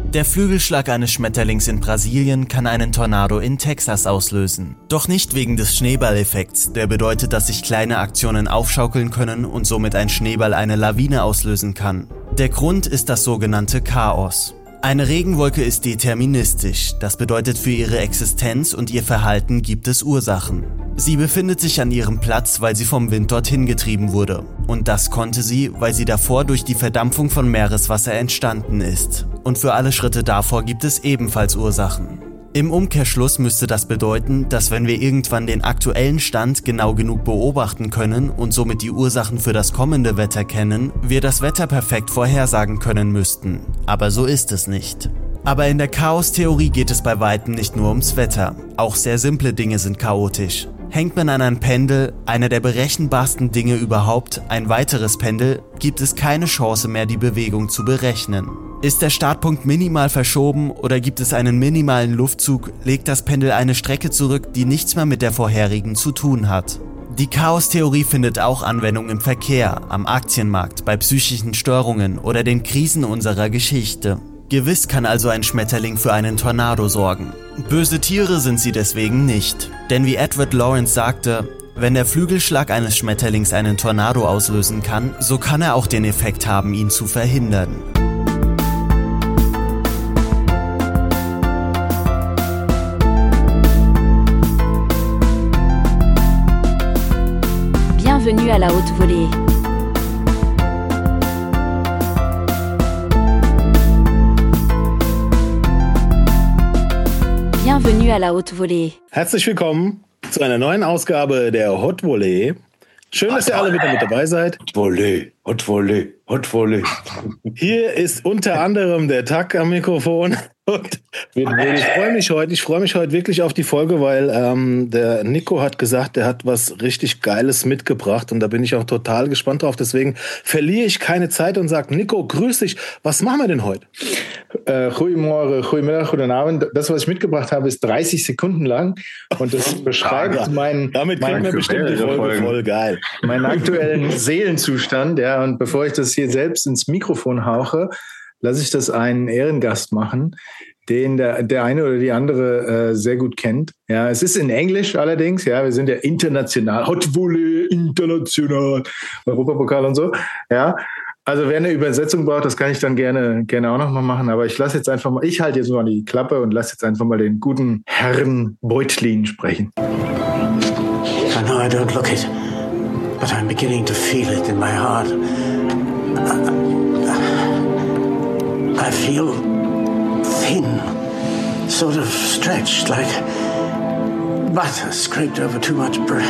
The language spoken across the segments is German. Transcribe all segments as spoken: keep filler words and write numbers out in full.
Der Flügelschlag eines Schmetterlings in Brasilien kann einen Tornado in Texas auslösen. Doch nicht wegen des Schneeballeffekts, der bedeutet, dass sich kleine Aktionen aufschaukeln können und somit ein Schneeball eine Lawine auslösen kann. Der Grund ist das sogenannte Chaos. Eine Regenwolke ist deterministisch, das bedeutet, für ihre Existenz und ihr Verhalten gibt es Ursachen. Sie befindet sich an ihrem Platz, weil sie vom Wind dorthin getrieben wurde. Und das konnte sie, weil sie davor durch die Verdampfung von Meereswasser entstanden ist. Und für alle Schritte davor gibt es ebenfalls Ursachen. Im Umkehrschluss müsste das bedeuten, dass wenn wir irgendwann den aktuellen Stand genau genug beobachten können und somit die Ursachen für das kommende Wetter kennen, wir das Wetter perfekt vorhersagen können müssten. Aber so ist es nicht. Aber in der Chaostheorie geht es bei weitem nicht nur ums Wetter. Auch sehr simple Dinge sind chaotisch. Hängt man an ein Pendel, einer der berechenbarsten Dinge überhaupt, ein weiteres Pendel, gibt es keine Chance mehr, die Bewegung zu berechnen. Ist der Startpunkt minimal verschoben oder gibt es einen minimalen Luftzug, legt das Pendel eine Strecke zurück, die nichts mehr mit der vorherigen zu tun hat. Die Chaostheorie findet auch Anwendung im Verkehr, am Aktienmarkt, bei psychischen Störungen oder den Krisen unserer Geschichte. Gewiss kann also ein Schmetterling für einen Tornado sorgen. Böse Tiere sind sie deswegen nicht. Denn wie Edward Lawrence sagte, wenn der Flügelschlag eines Schmetterlings einen Tornado auslösen kann, so kann er auch den Effekt haben, ihn zu verhindern. Bienvenue à la haute volée. Bienvenue à la haute volée. Herzlich willkommen zu einer neuen Ausgabe der Haute Volée. Schön, dass ihr alle wieder mit dabei seid. Haute Volée, Haute Volée, Haute Volée. Hier ist unter anderem der Tak am Mikrofon. Und ich freue mich heute, ich freue mich heute wirklich auf die Folge, weil ähm, der Nico hat gesagt, der hat was richtig Geiles mitgebracht und da bin ich auch total gespannt drauf. Deswegen verliere ich keine Zeit und sage, Nico, grüß dich. Was machen wir denn heute? Äh, Goedemorgen, goedemiddag, guten Abend. Das, was ich mitgebracht habe, ist dreißig Sekunden lang und das beschreibt ja, meinen, damit kriegen wir bestimmt die Folge voll geil. Meinen aktuellen Seelenzustand. Ja, und bevor ich das hier selbst ins Mikrofon hauche, lasse ich das einen Ehrengast machen, den der, der eine oder die andere äh, sehr gut kennt. Ja, es ist in Englisch allerdings. Ja, wir sind ja international, Haute Volée, international, Europapokal und so. Ja, also wer eine Übersetzung braucht, das kann ich dann gerne, gerne auch nochmal machen. Aber ich lasse jetzt einfach mal, ich halte jetzt mal die Klappe und lasse jetzt einfach mal den guten Herrn Beutlin sprechen. I know I don't look it, but I'm beginning to feel it in my heart. I feel thin, sort of stretched, like butter scraped over too much bread.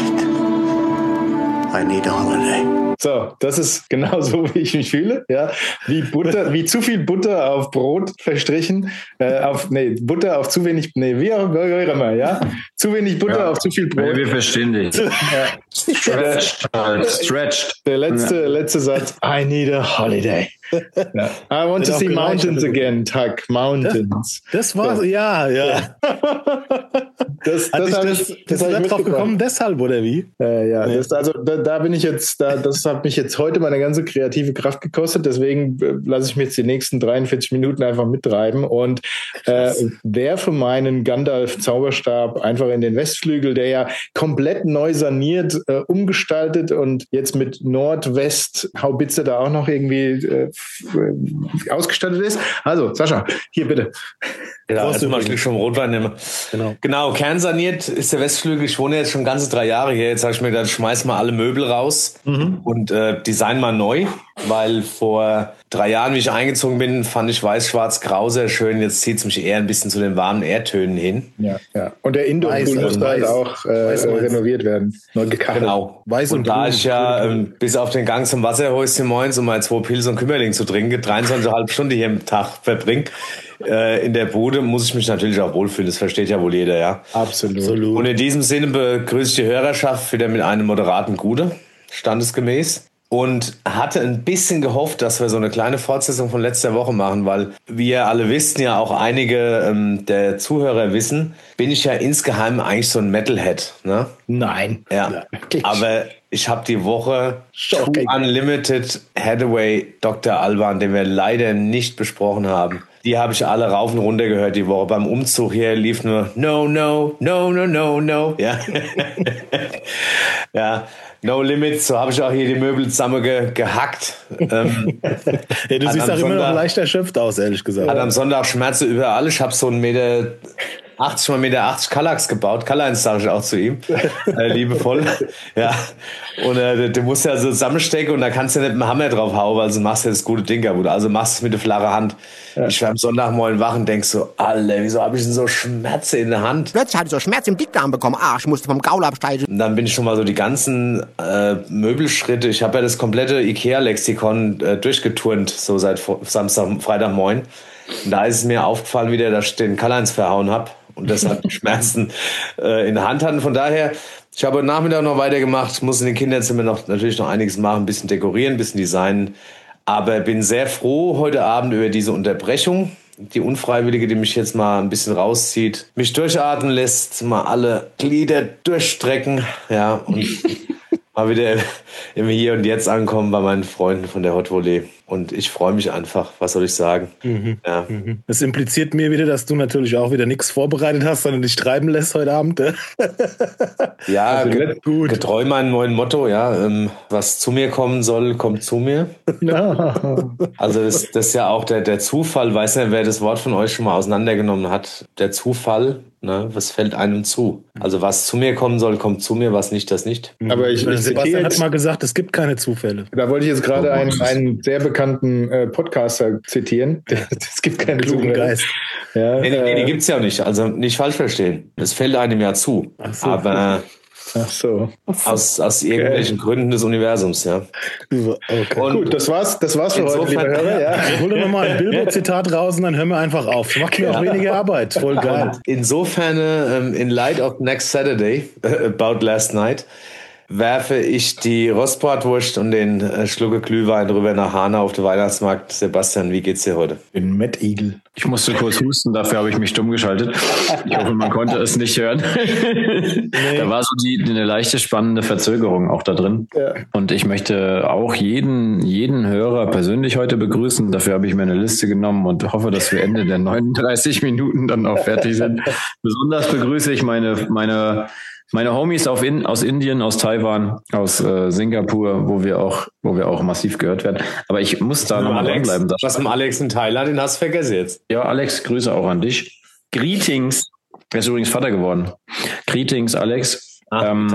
I need a holiday. So, das ist genau so, wie ich mich fühle. Ja, wie Butter, wie zu viel Butter auf Brot verstrichen, äh, auf nee Butter auf zu wenig, nee wie auch immer, ja, zu wenig Butter ja, auf zu viel Brot. Wir verstehen dich. Ja. Stretched, stretched. Der letzte, ja. letzte Satz. I need a holiday. Ja. I want to see mountains again, Tak. Mountains. Das, das war's, ja, ja. ja. Das, das, das, ich, das, das ist da drauf gekommen, deshalb, oder wie? Äh, ja, nee. das, also da, da bin ich jetzt, da, das hat mich jetzt heute meine ganze kreative Kraft gekostet, deswegen äh, lasse ich mir jetzt die nächsten dreiundvierzig Minuten einfach mittreiben und äh, werfe meinen Gandalf-Zauberstab einfach in den Westflügel, der ja komplett neu saniert, äh, umgestaltet und jetzt mit Nordwest-Haubitze da auch noch irgendwie äh, ausgestattet ist. Also, Sascha, hier bitte. Ja, also mal Stück vom Rotwein nehmen. Genau. Genau, kernsaniert ist der Westflügel. Ich wohne jetzt schon ganze drei Jahre hier. Jetzt habe ich mir gedacht, schmeiß mal alle Möbel raus mhm. und äh, design mal neu, weil vor drei Jahren, wie ich eingezogen bin, fand ich weiß, schwarz, grau sehr schön. Jetzt zieht es mich eher ein bisschen zu den warmen Erdtönen hin. Ja, ja. Und der Indoor-Pool muss halt auch äh, renoviert werden. Neu gekachelt. Genau. Weiß und, und da ich ja ähm, bis auf den Gang zum Wasserhäuschen moins, um mal zwei Pils und Kümmerling zu trinken, dreiundzwanzig Komma fünf Stunden hier im Tag verbringe, äh, in der Bude, muss ich mich natürlich auch wohlfühlen. Das versteht ja wohl jeder, ja. Absolut. Und in diesem Sinne begrüße ich die Hörerschaft wieder mit einem moderaten Gude, standesgemäß. Und hatte ein bisschen gehofft, dass wir so eine kleine Fortsetzung von letzter Woche machen, weil, wie ihr alle wisst, ja auch einige ähm, der Zuhörer wissen, bin ich ja insgeheim eigentlich so ein Metalhead. Ne? Nein. Ja, ja aber ich habe die Woche Two Unlimited Hathaway Doktor Alban, den wir leider nicht besprochen haben, Die habe ich alle rauf und runter gehört die Woche. Beim Umzug hier lief nur No, no, no, no, no, no. Ja, ja. No Limits, so habe ich auch hier die Möbel zusammen ge gehackt. Ähm, ja, du siehst auch immer noch leicht erschöpft aus, ehrlich gesagt. Hat am Sonntag Schmerzen überall. Ich habe so einen Meter achtzig mal Meter achtzig Kallax gebaut. Karl-Heinz sage ich auch zu ihm. Äh, liebevoll. Ja. Und äh, du musst ja so zusammenstecken und da kannst du ja nicht mit dem Hammer drauf hauen, weil sonst machst du ja das gute Ding kaputt. Also machst du es mit der flachen Hand. Ja. Ich war am Sonntagmorgen wach und denk so, Alter, wieso habe ich denn so Schmerzen in der Hand? Plötzlich hatte ich so Schmerz im Dickdarm bekommen. Ah, ich musste vom Gaul absteigen. Und dann bin ich schon mal so die ganzen äh, Möbelschritte. Ich habe ja das komplette Ikea-Lexikon äh, durchgeturnt, so seit Samstag, Freitagmorgen. Und da ist es mir aufgefallen, wie der da den Karl-Heinz verhauen habe. Und deshalb die Schmerzen äh, in der Hand hatten. Von daher, ich habe heute Nachmittag noch weitergemacht, muss in den Kinderzimmer noch, natürlich noch einiges machen, ein bisschen dekorieren, ein bisschen designen. Aber bin sehr froh heute Abend über diese Unterbrechung, die unfreiwillige, die mich jetzt mal ein bisschen rauszieht, mich durchatmen lässt, mal alle Glieder durchstrecken, ja, und mal wieder im Hier und Jetzt ankommen bei meinen Freunden von der Hot Volley. Und ich freue mich einfach, was soll ich sagen? Mhm. Ja. Das impliziert mir wieder, dass du natürlich auch wieder nichts vorbereitet hast, sondern dich treiben lässt heute Abend. Ja, also ge gut. Getreu meinem neuen Motto, ja, ähm, was zu mir kommen soll, kommt zu mir. No. Also das, das ist ja auch der, der Zufall, weiß nicht, wer das Wort von euch schon mal auseinandergenommen hat. Der Zufall, ne, was fällt einem zu? Also was zu mir kommen soll, kommt zu mir, was nicht, das nicht. Aber ich, ich Sebastian hat mal gesagt, es gibt keine Zufälle. Da wollte ich jetzt gerade einen, einen sehr bekannten äh, Podcaster zitieren. Es gibt keinen klugen Geist. Ja, nee, nee, die gibt es ja nicht. Also nicht falsch verstehen. Es fällt einem ja zu. Ach so. Aber Ach so. aus, aus okay. irgendwelchen Gründen des Universums, ja. Okay. Und gut, das war's, das war's für heute, liebe Hörer. Ja. Ich hole nochmal ein Bilbo-Zitat raus und dann hören wir einfach auf. Das macht mir auch weniger Arbeit. Voll geil. Insofern, um, in light of next Saturday, about last night, werfe ich die Rostbratwurst und den äh, Schlucke Glühwein rüber nach Hanau auf den Weihnachtsmarkt. Sebastian, wie geht's dir heute? Ich bin Matt Eagle. Ich musste kurz husten, dafür habe ich mich stumm geschaltet. Ich hoffe, man konnte es nicht hören. Nee. Da war so die, eine leichte spannende Verzögerung auch da drin. Ja. Und ich möchte auch jeden, jeden Hörer persönlich heute begrüßen. Dafür habe ich mir eine Liste genommen und hoffe, dass wir Ende der neununddreißig Minuten dann auch fertig sind. Besonders begrüße ich meine, meine Meine Homies auf in, aus Indien, aus Taiwan, aus äh, Singapur, wo wir auch, wo wir auch massiv gehört werden. Aber ich muss da nochmal dranbleiben. Was mit Alex in Thailand, den hast du vergessen jetzt. Ja, Alex, Grüße auch an dich. Greetings. Er ist übrigens Vater geworden. Greetings, Alex. Ah, ähm,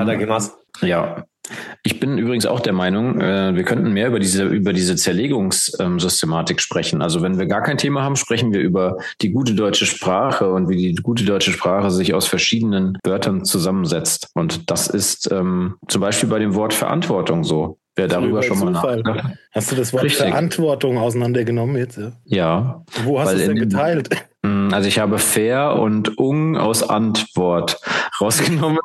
ja. Ich bin übrigens auch der Meinung, äh, wir könnten mehr über diese über diese Zerlegungssystematik sprechen. Also wenn wir gar kein Thema haben, sprechen wir über die gute deutsche Sprache und wie die gute deutsche Sprache sich aus verschiedenen Wörtern zusammensetzt. Und das ist ähm, zum Beispiel bei dem Wort Verantwortung so. Wer darüber schon mal nachgedacht. Hast du das Wort Richtig. Verantwortung auseinandergenommen jetzt? Ja. ja Wo hast du es denn geteilt? Also ich habe fair und ung aus Antwort rausgenommen.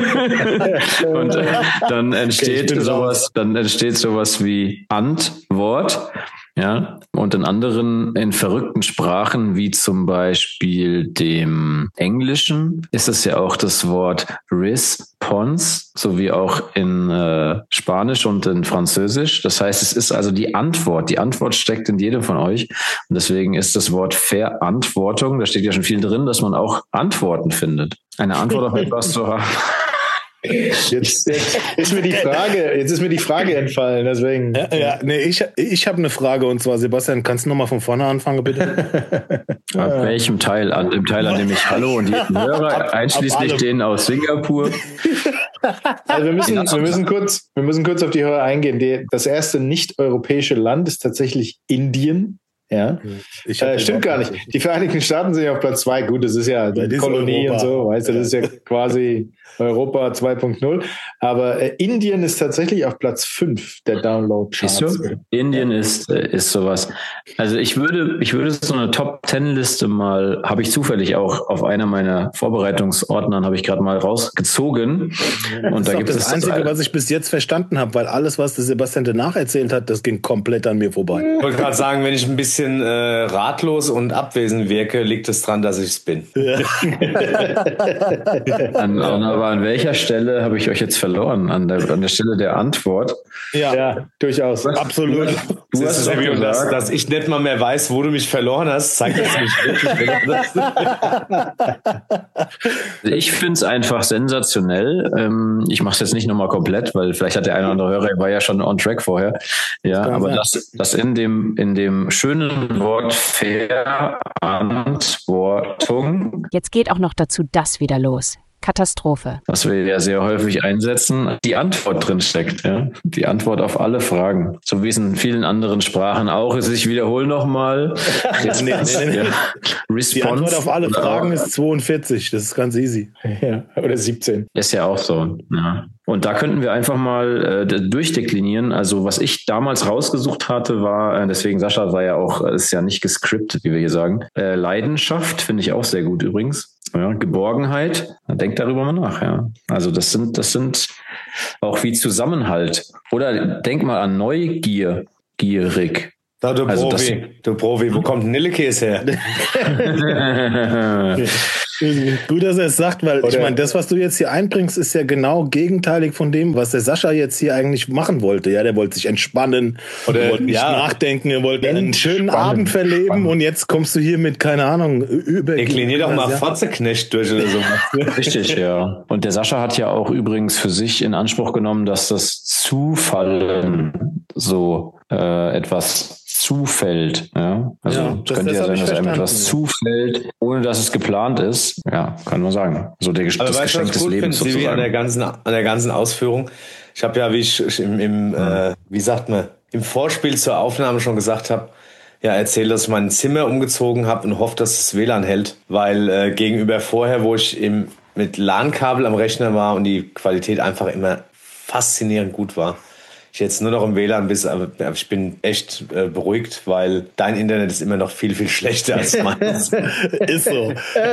Und äh, dann entsteht okay, sowas, dann entsteht sowas wie Antwort. Ja, und in anderen, in verrückten Sprachen, wie zum Beispiel dem Englischen, ist es ja auch das Wort Response, sowie auch in äh, Spanisch und in Französisch. Das heißt, es ist also die Antwort. Die Antwort steckt in jedem von euch. Und deswegen ist das Wort Verantwortung, da steht ja schon viel drin, dass man auch Antworten findet. Eine Antwort auf etwas zu haben. Jetzt, jetzt ist mir die Frage, jetzt ist mir die Frage entfallen, deswegen. Ja, ja nee, ich, ich habe eine Frage und zwar, Sebastian, kannst du nochmal von vorne anfangen, bitte? Ab welchem Teil? An dem Teil, an dem ich Hallo und jeden Hörer, einschließlich den aus Singapur. Also wir müssen, wir müssen kurz, wir müssen kurz auf die Hörer eingehen. Die, das erste nicht-europäische Land ist tatsächlich Indien. Ja, ich äh, stimmt gar nicht. Die Vereinigten Staaten sind ja auf Platz zwei. Gut, das ist ja die Kolonie und so, weißt du, das ist ja quasi Europa zwei Punkt null. Aber äh, Indien ist tatsächlich auf Platz fünf der Download-Charts. Indien ist, ist sowas. Also ich würde, ich würde so eine Top-Ten-Liste mal, habe ich zufällig auch auf einer meiner Vorbereitungsordnern, habe ich gerade mal rausgezogen. Das und ist da gibt das es Einzige, das was ich bis jetzt verstanden habe, weil alles, was der Sebastian danach erzählt hat, das ging komplett an mir vorbei. Ich wollte gerade sagen, wenn ich ein bisschen bisschen äh, ratlos und abwesend wirke, liegt es daran, dass ich es bin. Ja. an, an, aber an welcher Stelle habe ich euch jetzt verloren? An der, an der Stelle der Antwort? Ja, ja durchaus. Absolut. Du das hast es gesagt, dass, dass ich nicht mal mehr weiß, wo du mich verloren hast, zeigt das nicht wirklich. Ich finde es einfach sensationell. Ähm, ich mache es jetzt nicht nochmal komplett, weil vielleicht hat der eine oder andere Hörer, war ja schon on track vorher. Ja, aber das, das in dem, in dem schönen Wort Verantwortung. Jetzt geht auch noch dazu das wieder los. Katastrophe. Was wir ja sehr häufig einsetzen, die Antwort drin steckt. Ja? Die Antwort auf alle Fragen. So wie es in vielen anderen Sprachen auch ist. Ich wiederhole nochmal. nee, nee, nee. Ja. Die Antwort auf alle Fragen ist zweiundvierzig. Das ist ganz easy. Ja, oder siebzehn. Ist ja auch so. Ja. Und da könnten wir einfach mal äh, durchdeklinieren. Also was ich damals rausgesucht hatte, war, äh, deswegen Sascha war ja auch, ist ja nicht gescriptet, wie wir hier sagen. Äh, Leidenschaft finde ich auch sehr gut übrigens. Ja, Geborgenheit, denkt darüber mal nach, ja. Also das sind, das sind auch wie Zusammenhalt. Oder denk mal an Neugier, gierig. Da, du also Profi, du Profi, wo kommt Nillekäse her? Gut, dass er es sagt, weil Oder ich meine, das, was du jetzt hier einbringst, ist ja genau gegenteilig von dem, was der Sascha jetzt hier eigentlich machen wollte. Ja, der wollte sich entspannen, Oder er wollte nicht ja, nachdenken, er wollte einen schönen Abend verleben spannend. Und jetzt kommst du hier mit, keine Ahnung, über... Deklinier doch mal ja. Fotzeknecht durch oder so. Richtig, ja. Und der Sascha hat ja auch übrigens für sich in Anspruch genommen, dass das Zufallen so äh, etwas zufällt. Ja? Also ja, es könnte ja sein, dass einem etwas zufällt, ohne dass es geplant ist. Ja, kann man sagen. So der Aber das Geschenk des Lebens sozusagen. An der ganzen, an der ganzen Ausführung. Ich habe ja, wie ich im, im mhm. äh, wie sagt man, im Vorspiel zur Aufnahme schon gesagt habe, ja, erzähl, dass ich mein Zimmer umgezogen habe und hoffe, dass das W L A N hält, weil äh, gegenüber vorher, wo ich im, mit LAN-Kabel am Rechner war und die Qualität einfach immer faszinierend gut war. Ich jetzt nur noch im W L A N bis, aber ich bin echt äh, beruhigt, weil dein Internet ist immer noch viel, viel schlechter als meins. Ist so.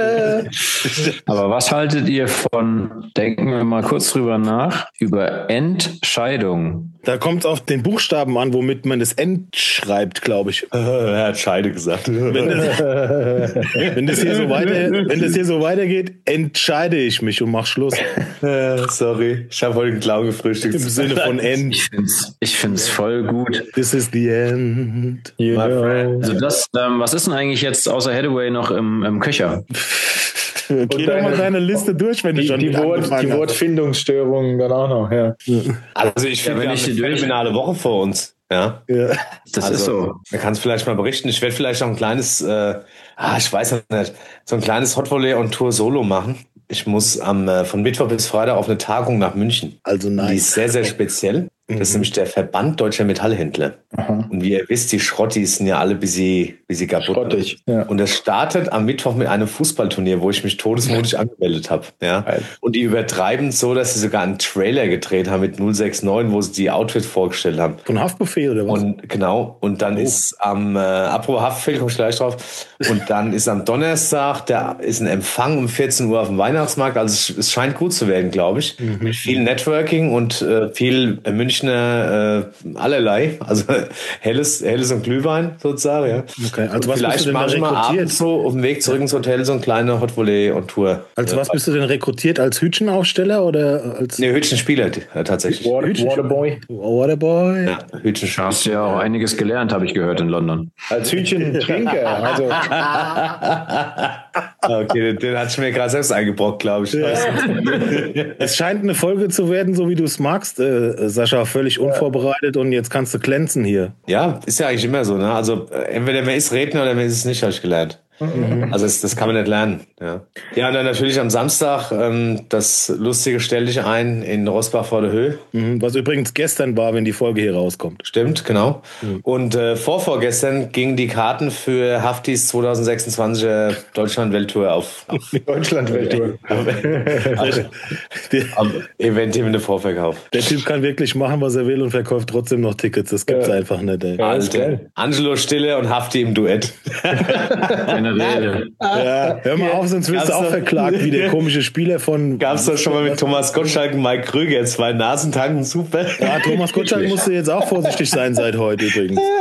Aber was haltet ihr von, denken wir mal kurz drüber nach, über Entscheidung? Da kommt es auf den Buchstaben an, womit man das End schreibt, glaube ich. Er hat Scheide gesagt. Wenn das, wenn, das hier so weiter, wenn das hier so weitergeht, entscheide ich mich und mach Schluss. Äh, sorry, ich habe heute einen Clown gefrühstückt. Im Sinne von End. Ich finde es ich find's voll gut. This is the end. You know. Also das, ähm, was ist denn eigentlich jetzt außer Hathaway noch im, im Köcher? Geh doch mal deine Liste durch, wenn die, du schon die, Wort, die Wortfindungsstörungen dann auch noch, ja. Also ich finde, ja, wir haben eine phänomenale Woche vor uns. Ja, ja. Das also, ist so. Man kann es vielleicht mal berichten. Ich werde vielleicht noch ein kleines, äh, ah, ich weiß nicht, so ein kleines Hot Volley on Tour Solo machen. Ich muss am äh, von Mittwoch bis Freitag auf eine Tagung nach München. Also nice. Die ist sehr, sehr speziell. Das ist nämlich der Verband Deutscher Metallhändler. Aha. Und wie ihr wisst, die Schrottis sind ja alle bis sie, bis sie kaputt. Schrottig, ja. Und das startet am Mittwoch mit einem Fußballturnier, wo ich mich todesmutig angemeldet habe. Ja. Und die übertreiben so, dass sie sogar einen Trailer gedreht haben mit null sechs neun, wo sie die Outfit vorgestellt haben. Von Haftbefehl oder was? Und genau. Und dann oh. ist am äh, apropos Haftbefehl, komme ich gleich drauf. Und dann ist am Donnerstag, da ist ein Empfang um vierzehn Uhr auf dem Weihnachtsmarkt. Also es, es scheint gut zu werden, glaube ich. Mhm. Mit viel Networking und äh, viel äh, Münchner äh, allerlei. Also helles, helles und Glühwein sozusagen. Ja. Okay. Also was vielleicht bist du denn machen wir abends so auf dem Weg zurück ins Hotel so ein kleiner Hot Volley on Tour. Als was bist du denn rekrutiert? Als Hütchenaufsteller oder als? Nee, Hütchenspieler äh, tatsächlich. Water, Waterboy. Waterboy. Ja, Hütchenspieler. Hast ja auch einiges gelernt, habe ich gehört in London. Als Hütchentrinker. Also. Okay, den, den hat ich mir gerade selbst eingebrockt, glaube ich. Ja. Es scheint eine Folge zu werden, so wie du es magst, äh, Sascha, völlig unvorbereitet und jetzt kannst du glänzen hier. Ja, ist ja eigentlich immer so, ne? Also entweder man ist Redner oder man ist es nicht, habe ich gelernt. Mhm. Also das, das kann man nicht lernen. Ja, ja und dann natürlich am Samstag ähm, das lustige Stell dich ein in Rossbach vor der Höhe. Mhm, was übrigens gestern war, wenn die Folge hier rauskommt. Stimmt, genau. Mhm. Und äh, vorvorgestern gingen die Karten für Haftis zwanzig sechsundzwanziger Deutschland-Welttour auf. auf Deutschland-Welttour. Also, am Event im Vorverkauf. Der Typ kann wirklich machen, was er will und verkauft trotzdem noch Tickets. Das gibt's ja. einfach nicht. Ey. Alter. Angelo Stille und Hafti im Duett. Rede. Ja, hör mal auf, sonst wirst du auch verklagt, wie der komische Spieler von... Gab's das schon mal mit Thomas Gottschalk und Mike Krüger, zwei Nasentanken, super. Ja, Thomas Gottschalk musste jetzt auch vorsichtig sein seit heute übrigens.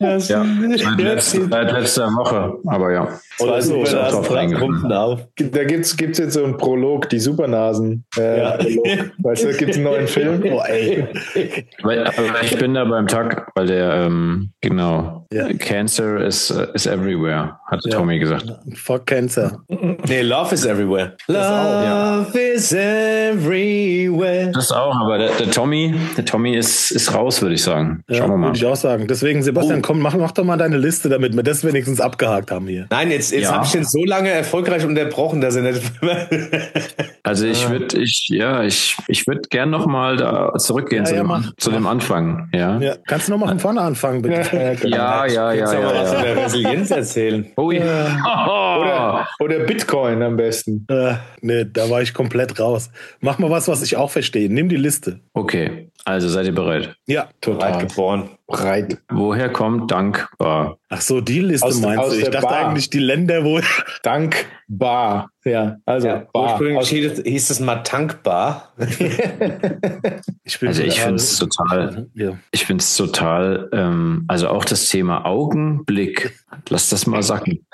Ja, seit, letzter, seit letzter Woche, aber ja. Oder so, ich auch drauf Pumpen auf. Da gibt es jetzt so einen Prolog, die Supernasen. Äh, Ja. Weißt du, da gibt es einen neuen Film. Oh, ey. Weil, aber ich bin da beim Tag, weil der, ähm, genau, Ja. Cancer is, is everywhere, hat Ja. Tommy gesagt. Fuck Cancer. Nee, Love is everywhere. Love is everywhere. Das auch, aber der, der Tommy, der Tommy ist, ist raus, würde ich sagen. Ja, Schauen wir mal. würde ich auch sagen. Deswegen, Sebastian, Oh. komm, mach, mach doch mal deine Liste, damit wir das wenigstens abgehakt haben hier. Nein, jetzt, jetzt Ja. habe ich den so lange erfolgreich unterbrochen, dass er nicht. Also ich würde, ich, ja, ich, ich würde gern nochmal da zurückgehen Ja, zu, ja, dem, mach. zu dem Anfang, ja. Ja, kannst du noch mal von vorne anfangen, bitte? Ja, ja, ja, Jetzt aber ja. was von ja. der Resilienz erzählen. Oh, ja. Oder, oder Bitcoin am besten. Äh, nee, da war ich komplett raus. Mach mal was, was ich auch verstehe. Nimm die Liste. Okay, also seid ihr bereit? Ja. Breit geboren. Breit. Woher kommt dankbar? Ach so, die Liste Aus- meinst aus du? Ich der dachte Bar. eigentlich die Länder, wo... Dankbar. Ja, also Ja, Bar. ursprünglich Aus- hieß es, hieß es mal tankbar. Ich bin Also ich total- finde es total, Ja. ich finde es total, ähm, also auch das Thema Augenblick, lass das mal sacken.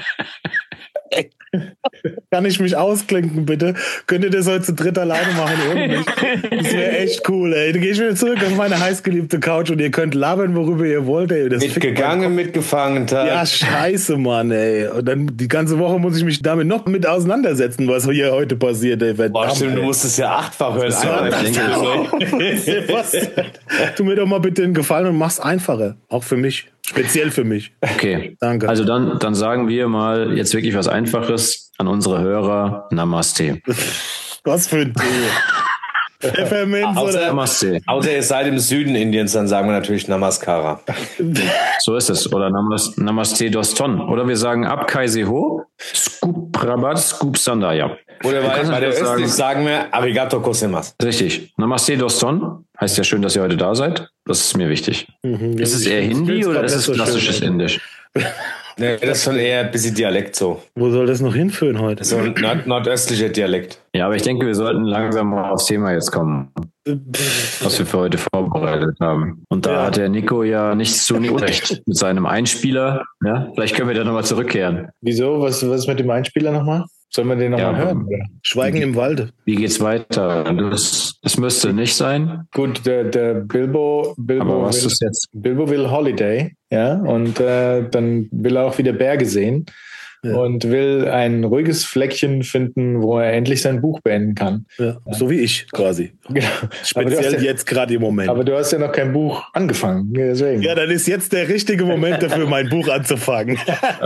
Kann ich mich ausklinken, bitte? Könnt ihr das heute zu dritt alleine machen ohne mich? Das wäre echt cool, ey. Dann gehe ich wieder zurück auf meine heißgeliebte Couch und ihr könnt labern, worüber ihr wollt, ey. Das fickt Mitgegangen, mitgefangen, Tag. Ja, scheiße, Mann, ey. Und dann die ganze Woche muss ich mich damit noch mit auseinandersetzen, was hier heute passiert, ey. Boah, Verdammt, stimmt, du ey. musst es ja achtfach hören. Ja, Einmal ich denke, Sebastian, tu mir doch mal bitte einen Gefallen und mach's einfacher. Auch für mich. Speziell für mich. Okay, Danke. also dann, dann sagen wir mal jetzt wirklich was Einfaches an unsere Hörer. Namaste. Was für ein Tee. Pfefferminz Außer- oder... Namaste. Außer ihr seid im Süden Indiens, dann sagen wir natürlich Namaskara. So ist es. Oder Namas, Namaste Doston. Oder wir sagen Abkaise Ho, Scoop Rabat, Scoop Sandaya. Oder Du bei, kannst bei der das sagen. Östlich sagen wir Arigato Gozaimasu. Richtig. Namaste Doston. Heißt ja schön, dass ihr heute da seid. Das ist mir wichtig. Mhm, Ist es ich eher find's Hindi grad oder ist nicht es so schön. klassisches Indisch? Nee, das ist schon eher ein bisschen Dialekt so. Wo soll das noch hinführen heute? So ein nord nordöstlicher Dialekt. Ja, aber ich denke, wir sollten langsam mal aufs Thema jetzt kommen, was wir für heute vorbereitet haben. Und da Ja. hat der Nico ja nichts zu Unrecht mit seinem Einspieler. Ja, vielleicht können wir da nochmal zurückkehren. Wieso? Was, was ist mit dem Einspieler nochmal? Sollen wir den nochmal Ja, hören? Oder? Schweigen im Walde. Wie geht's weiter? Das, das müsste nicht sein. Gut, der, der Bilbo, Bilbo, Aber was will, ist jetzt? Bilbo will Holiday, ja, und äh, dann will er auch wieder Berge sehen. Ja. Und will ein ruhiges Fleckchen finden, wo er endlich sein Buch beenden kann. Ja. So wie ich quasi. Genau. Aber du, Speziell hast ja, jetzt gerade im Moment. aber du hast ja noch kein Buch angefangen. Deswegen. Ja, dann ist jetzt der richtige Moment dafür, mein Buch anzufangen.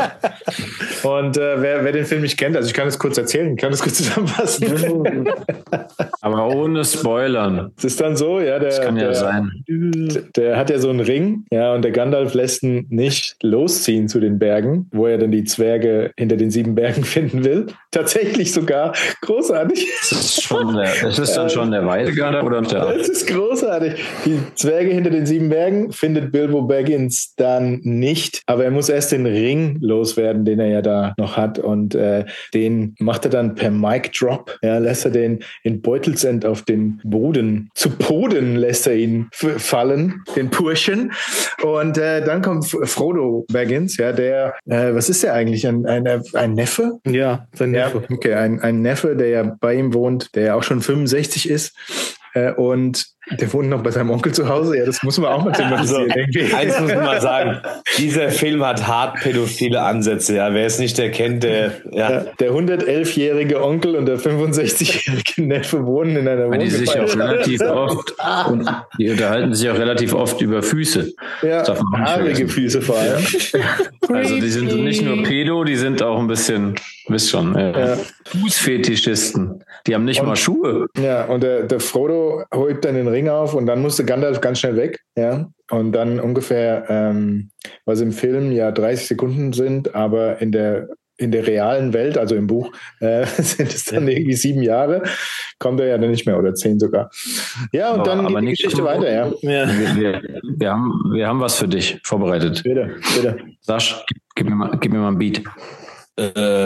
Und äh, wer, wer den Film nicht kennt, also ich kann es kurz erzählen, ich kann es kurz zusammenfassen. Aber ohne Spoilern. Es ist dann so, ja, der, Das kann ja der, sein. der hat ja so einen Ring, ja, und der Gandalf lässt ihn nicht losziehen zu den Bergen, wo er dann die Zwerge hinter den sieben Bergen finden will. Tatsächlich sogar großartig. Das ist, schon der, das ist dann schon der Weidegarder oder der? Das ist großartig. Die Zwerge hinter den sieben Bergen findet Bilbo Baggins dann nicht, aber er muss erst den Ring loswerden, den er ja da noch hat, und äh, den macht er dann per Mic Drop. Ja, lässt er den in Beutelsend auf den Boden, zu Boden lässt er ihn f- fallen, den Purchen. Und äh, dann kommt F- Frodo Baggins, ja, der, äh, was ist der eigentlich, ein, ein, ein Neffe? Ja, sein Ja, Neffe. okay, ein, ein Neffe, der ja bei ihm wohnt, der ja auch schon fünfundsechzig ist. Äh, und der wohnt noch bei seinem Onkel zu Hause. Ja, das muss man auch mal thematisieren. Also, irgendwie. eins muss man mal sagen, dieser Film hat hart pädophile Ansätze. Ja, wer es nicht erkennt, der, ja. Ja, der hundertelfjährige Onkel und der fünfundsechzigjährige Neffe wohnen in einer Weil die sich auch Wohngemeinschaft. relativ oft und die unterhalten sich auch relativ oft über Füße. Ja, Das darf man nicht haarige vergessen. Füße vor allem. Also die sind nicht nur Pedo, die sind auch ein bisschen, wisst schon, äh, Ja. Fußfetischisten. Die haben nicht mal Schuhe. Ja, und der, der Frodo holt dann den Ring auf und dann musste Gandalf ganz schnell weg. Ja, und dann ungefähr, ähm, was im Film ja dreißig Sekunden sind, aber in der in der realen Welt, also im Buch, äh, sind es dann irgendwie sieben Jahre, kommt er ja dann nicht mehr oder zehn sogar. Ja, und Aber- dann aber geht die nicht- Geschichte weiter, ja. Ja. Wir, wir, wir, haben, wir haben was für dich vorbereitet. Bitte, bitte. Sasch, gib, gib, mir, mal, gib mir mal ein Beat. Äh,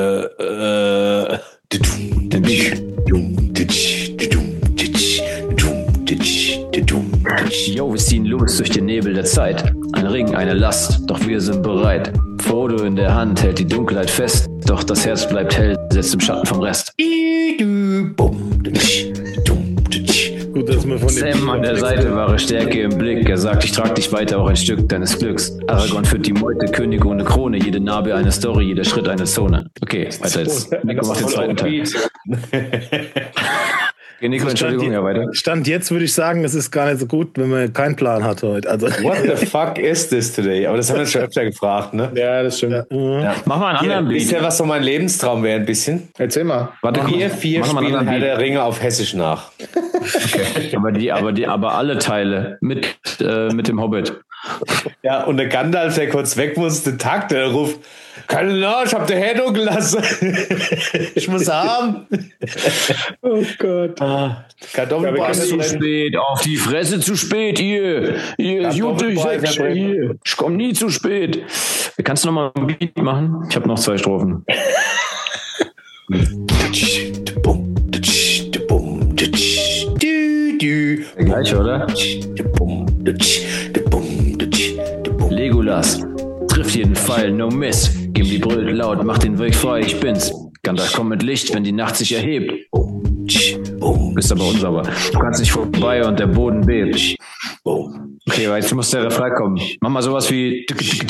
äh, Den Beat. Jo, wir ziehen los durch den Nebel der Zeit. Ein Ring, eine Last, doch wir sind bereit. Frodo in der Hand hält die Dunkelheit fest, doch das Herz bleibt hell, setzt im Schatten vom Rest. Gut, dass wir von Sam an der Seite, wahre Stärke im Blick. Er sagt, ich trag dich weiter, auch ein Stück deines Glücks. Aragorn führt die Meute, König ohne Krone. Jede Narbe eine Story, jeder Schritt eine Zone. Okay, weiter jetzt. Nico macht den zweiten Teil. Okay, Nico, Entschuldigung, ja, weiter. Stand jetzt würde ich sagen, es ist gar nicht so gut, wenn man keinen Plan hat heute. Also What the fuck is this today? Aber das haben wir schon öfter gefragt, ne? Ja, das stimmt. Ja. Ja. Mach mal einen anderen Beat. Wisst ihr, was so mein Lebenstraum wäre ein bisschen? Erzähl mal. Warte, wir vier spielen Herr der Ringe auf Hessisch nach. Okay. aber, die, aber, die, aber alle Teile mit, äh, mit dem Hobbit. Ja, und der Gandalf, der kurz weg musste, Tag, der ruft, keine Ahnung, ich hab der Herr gelassen. Ich muss haben. Oh Gott. Ah, Kartoffelbrei zu spät, auf die Fresse zu spät, ihr. Ihr Jute, ich, hier. Ich komm nie zu spät. Kannst du noch mal ein Beat machen? Ich habe noch zwei Strophen. Gleich, oder? Legolas trifft jeden Pfeil, no miss. Gib die brüllt laut, mach den Weg frei, ich bin's. Gandalf kommt mit Licht, wenn die Nacht sich erhebt. Bist aber unsauber. Du kannst nicht vorbei und der Boden bebt. Okay, aber jetzt muss der Refrain kommen. Mach mal sowas wie...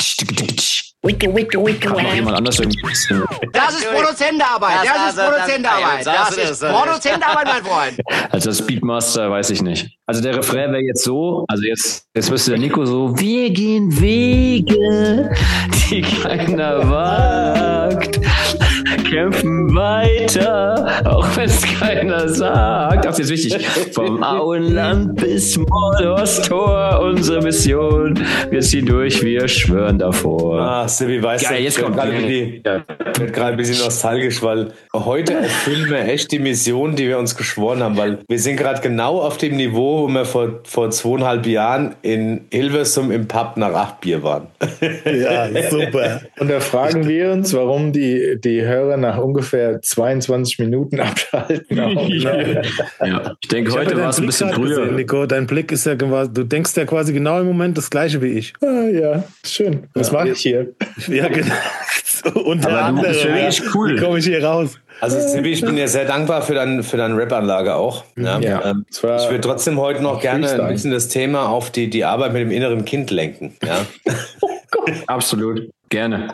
Wicke, wicke, wicke, Mach jemand anders irgendwie. Das ist Produzentenarbeit, das ist Produzentenarbeit, das ist Produzentenarbeit, mein Freund. Also das Speedmaster weiß ich nicht. Also der Refrain wäre jetzt so, also jetzt, jetzt müsste der Nico so, wir gehen Wege, die keiner wagt, kämpfen weiter, auch wenn es keiner sagt. Das ist jetzt wichtig. Vom Auenland bis Mordors Tor, unsere Mission, wir ziehen durch, wir schwören davor. Ah, Sibi, weißt Geil, du, jetzt ich kommt werde gerade ja. ein bisschen nostalgisch, weil heute erfüllen wir echt die Mission, die wir uns geschworen haben, weil wir sind gerade genau auf dem Niveau, wo wir vor, vor zweieinhalb Jahren in Hilversum im Pub nach acht Bier waren. ja, super. Und da fragen wir uns, warum die, die Hörer nach ungefähr zweiundzwanzig Minuten abschalten. Auch, ne? Ja, ich denke, ich heute war es ein bisschen früher. Gesehen, Nico, dein Blick ist ja, du denkst ja quasi genau im Moment das Gleiche wie ich. Ah, ja, schön. Was ja. mache ich hier? Ja, genau. Unter Aber anderem. Das ist wirklich cool. Wie komme ich hier raus? Also Sibi, ich bin dir sehr dankbar für, dein, für deine Rap-Anlage auch. Ja. Ja, ähm, ich würde trotzdem heute noch gerne ein bisschen das Thema auf die, die Arbeit mit dem inneren Kind lenken. Ja. Oh Gott. Absolut, gerne.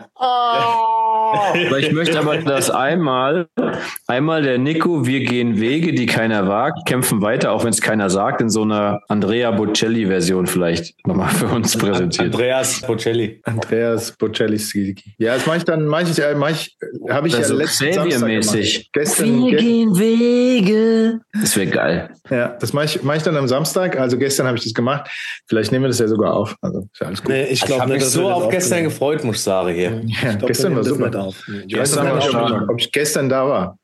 Oh. Weil ich möchte aber, dass einmal, einmal der Nico, wir gehen Wege, die keiner wagt, kämpfen weiter, auch wenn es keiner sagt, in so einer Andrea Bocelli-Version vielleicht nochmal für uns präsentiert. Andreas Bocelli. Andreas Bocelli. Ja, das mache ich dann, mache ich, äh, mach ich, habe ich also ja letzten Samstag mäßig. Gestern, wir gehen Wege. Das wäre geil. Ja, das mache ich, mach ich dann am Samstag. Also gestern habe ich das gemacht. Vielleicht nehmen wir das ja sogar auf. Also ist ja alles gut. Nee, ich, ich habe mich so auf gestern gefreut, muss ich sagen hier. Ja, glaub, gestern war super. Ich weiß nicht, ob, ob ich gestern da war.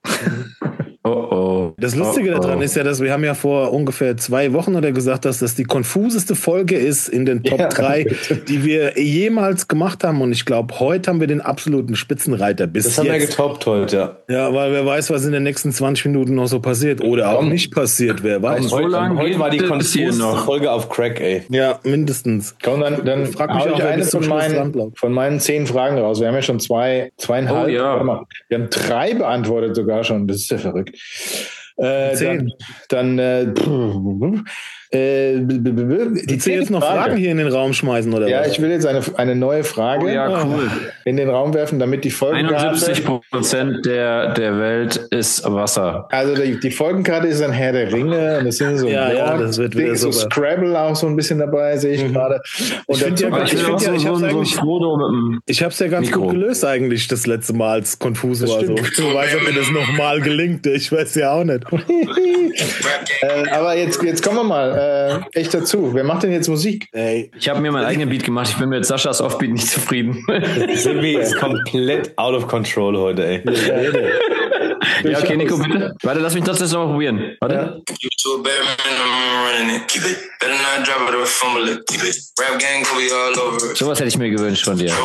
Oh oh. Das Lustige oh, oh. daran ist ja, dass wir haben ja vor ungefähr zwei Wochen oder gesagt, dass das die konfuseste Folge ist in den Top drei, ja, die wir jemals gemacht haben. Und ich glaube, heute haben wir den absoluten Spitzenreiter bis das jetzt. Das haben wir getoppt heute, ja. Ja, weil wer weiß, was in den nächsten zwanzig Minuten noch so passiert oder auch nicht passiert, wer weiß. So heute, lange heute war die konfuseste Folge auf Crack, ey. Ja, mindestens. Komm, dann, dann frag mich auch eine von meinen, von meinen zehn Fragen raus. Wir haben ja schon zwei, zweieinhalb. Oh, ja. Wir haben drei beantwortet sogar schon. Das ist ja verrückt. Äh, dann, dann äh, äh, die zehn jetzt noch Frage. Fragen hier in den Raum schmeißen, oder ja, was? Ich will jetzt eine, eine neue Frage oh, ja, cool. in den Raum werfen, damit die Folgenkarte... einundsiebzig Prozent der, der Welt ist Wasser. Also die, die Folgenkarte ist ein Herr der Ringe und das sind so, ja, ja, das wird wieder so super. Scrabble auch so ein bisschen dabei, sehe ich mhm. gerade. Und ich finde ja, ich, ich, find ja, ich habe es so ich hab's ja ganz Mikro. gut gelöst eigentlich das letzte Mal, als es konfus war. So. Ich weiß, ob mir das nochmal gelingt. Ich weiß ja auch nicht. äh, aber jetzt, jetzt kommen wir mal äh, echt dazu. Wer macht denn jetzt Musik? Ey. Ich habe mir meinen eigenen Beat gemacht. Ich bin mit Saschas Offbeat nicht zufrieden. Silvi ist komplett out of control heute, ey. Ja, okay, Nico, bitte. Warte, lass mich das jetzt noch mal probieren. Warte. Sowas hätte ich mir gewünscht von dir.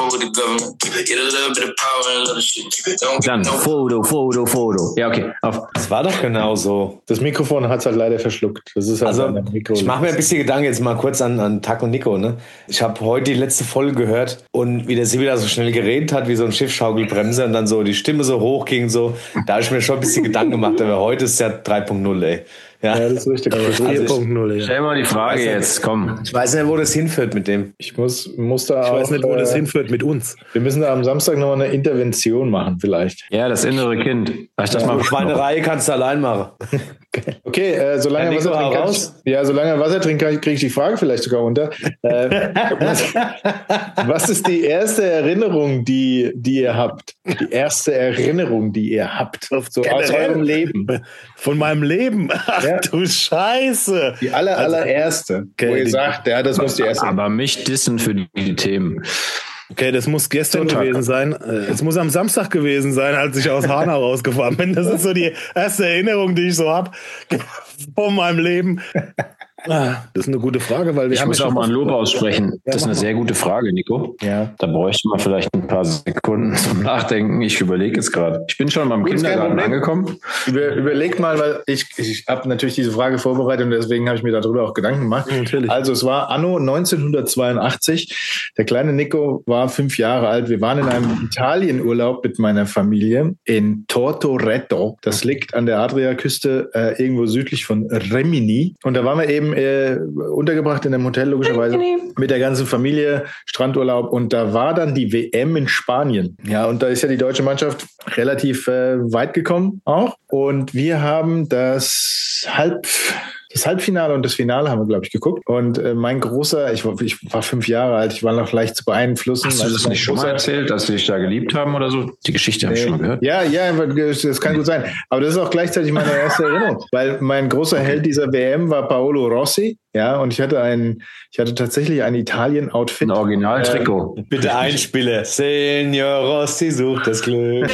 Dann Foto, Foto, Foto. Ja, okay. Auf. Das war doch genau so. Das Mikrofon hat es halt leider verschluckt. Das ist halt also, ich mache mir ein bisschen Gedanken jetzt mal kurz an, an Tak und Nico. Ne? Ich habe heute die letzte Folge gehört und wie der sie wieder so schnell geredet hat, wie so ein Schiffschaukelbremse und dann so die Stimme so hoch ging, so. Da habe ich mir schon ein bisschen Gedanken gemacht, aber heute ist ja drei Punkt null, ey. Ja, ja, das ist richtig. Also vier Punkt null, ja. Stell mal die Frage ich jetzt, komm. Ich weiß nicht, wo das hinführt mit dem. Ich muss, muss da Ich auch, weiß nicht, wo äh, das hinführt mit uns. Wir müssen da am Samstag noch eine Intervention machen, vielleicht. Ja, das innere Kind. Lass das ja, mal Schweinerei kannst du allein machen. Okay, äh, solange er Wasser trinkt, kann ich, ja, solange er Wasser trinkt, kriege ich die Frage vielleicht sogar unter. Äh, was, was ist die erste Erinnerung, die, die ihr habt? Die erste Erinnerung, die ihr habt? So aus eurem Leben. Von meinem Leben? Ach ja. Du Scheiße. Die aller, allererste, okay, wo ihr sagt, ja, das muss die erste. Aber mich dissen für die Themen. Okay, das muss gestern Sonntag gewesen sein. Es muss am Samstag gewesen sein, als ich aus Hanau rausgefahren bin. Das ist so die erste Erinnerung, die ich so habe von meinem Leben. Das ist eine gute Frage, weil wir ich haben muss ja auch mal ein Lob aussprechen. Das ist eine sehr gute Frage, Nico. Ja. Da bräuchte man vielleicht ein paar Sekunden zum Nachdenken. Ich überlege jetzt gerade. Ich bin schon beim Kindergarten angekommen. Über, überlegt mal, weil ich, ich habe natürlich diese Frage vorbereitet und deswegen habe ich mir darüber auch Gedanken gemacht. Natürlich. Also es war anno neunzehnhundertzweiundachtzig. Der kleine Nico war fünf Jahre alt. Wir waren in einem Italienurlaub mit meiner Familie in Tortoretto. Das liegt an der Adriaküste äh, irgendwo südlich von Rimini. Und da waren wir eben Äh, untergebracht in einem Hotel, logischerweise, mit der ganzen Familie, Strandurlaub. Und da war dann die W M in Spanien. Ja, und da ist ja die deutsche Mannschaft relativ äh, weit gekommen auch. Und wir haben das Halb... Das Halbfinale und das Finale haben wir, glaube ich, geguckt. Und äh, mein großer, ich war, ich war fünf Jahre alt, ich war noch leicht zu beeinflussen. Hast du das nicht schon mal erzählt, dass sie dich da geliebt haben oder so? Die Geschichte habe ich schon mal gehört. Ja, ja, das kann gut sein. Aber das ist auch gleichzeitig meine erste Erinnerung. Weil mein großer Held dieser W M war Paolo Rossi. Ja, und ich hatte ein, ich hatte tatsächlich ein Italien-Outfit. Ein Original-Trikot. Äh, bitte einspiele. Signor Rossi sucht das Glück.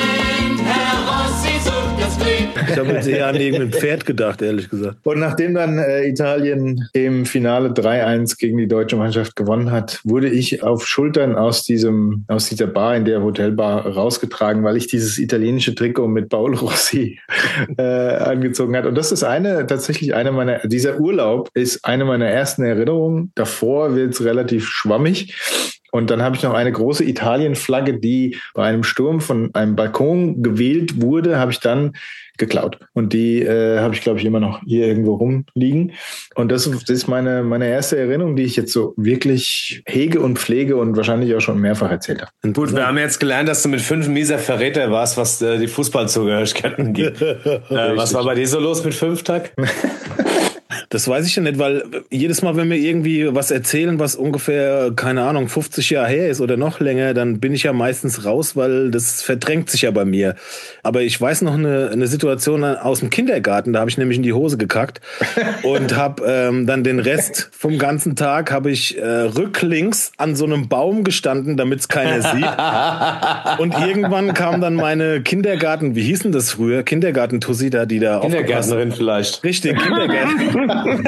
Ich habe jetzt eher an irgendein Pferd gedacht, ehrlich gesagt. Und nachdem dann äh, Italien im Finale drei eins gegen die deutsche Mannschaft gewonnen hat, wurde ich auf Schultern aus diesem, aus dieser Bar, in der Hotelbar, rausgetragen, weil ich dieses italienische Trikot mit Paolo Rossi äh, angezogen hat. Und das ist eine, tatsächlich eine meiner, dieser Urlaub ist eine meiner ersten Erinnerungen. Davor wird es relativ schwammig. Und dann habe ich noch eine große Italien-Flagge, die bei einem Sturm von einem Balkon gewählt wurde, habe ich dann geklaut. Und die äh, habe ich, glaube ich, immer noch hier irgendwo rumliegen. Und das, das ist meine, meine erste Erinnerung, die ich jetzt so wirklich hege und pflege und wahrscheinlich auch schon mehrfach erzählt habe. Gut, wir haben jetzt gelernt, dass du mit fünf ein mieser Verräter warst, was äh, die Fußballzugehörigkeiten geht. äh, was war bei dir so los mit fünf, Tag? Das weiß ich ja nicht, weil jedes Mal, wenn wir irgendwie was erzählen, was ungefähr, keine Ahnung, fünfzig Jahre her ist oder noch länger, dann bin ich ja meistens raus, weil das verdrängt sich ja bei mir. Aber ich weiß noch eine, eine Situation aus dem Kindergarten, da habe ich nämlich in die Hose gekackt und habe ähm, dann den Rest vom ganzen Tag habe ich äh, rücklings an so einem Baum gestanden, damit es keiner sieht. Und irgendwann kam dann meine Kindergarten, wie hießen das früher? Kindergarten-Tussi da, die da Kindergärtnerin vielleicht. Richtig, Kindergärtnerin.